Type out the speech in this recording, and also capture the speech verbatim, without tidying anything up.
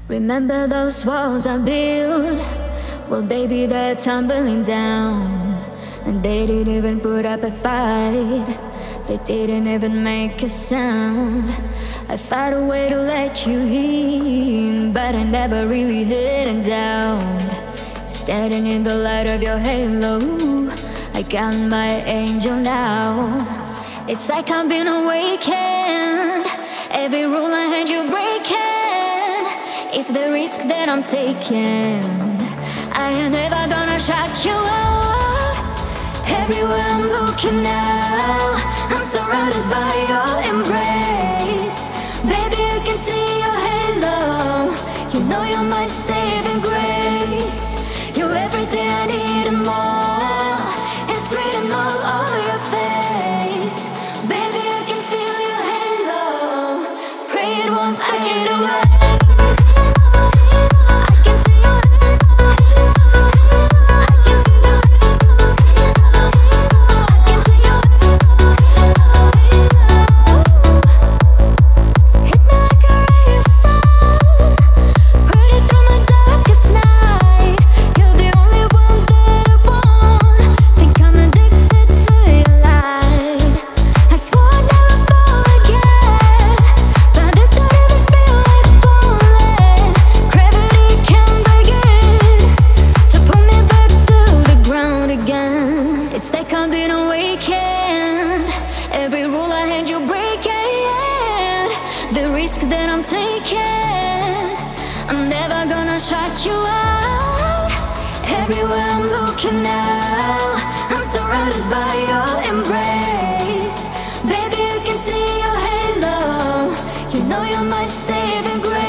Remember those walls I built? Well, baby, they're tumbling down. And they didn't even put up a fight. They didn't even make a sound. I found a way to let you in, but I never really hid down. Standing in the light of your halo, I got my angel now. It's like I've been awakened. Every rule I had you breaking. It's the risk that I'm taking. I ain't never gonna shut you out. Everywhere I'm looking now, I'm surrounded by your embrace. Baby, I can see your halo. You know you're my saving grace. You're everything I need and more. It's written all over your face. Baby, I can feel your halo. Pray it won't fade. I can do it. Every rule I had you breaking. The risk that I'm taking, I'm never gonna shut you out. Everywhere I'm looking now, I'm surrounded by your embrace. Baby, I can see your halo. You know you're my saving grace.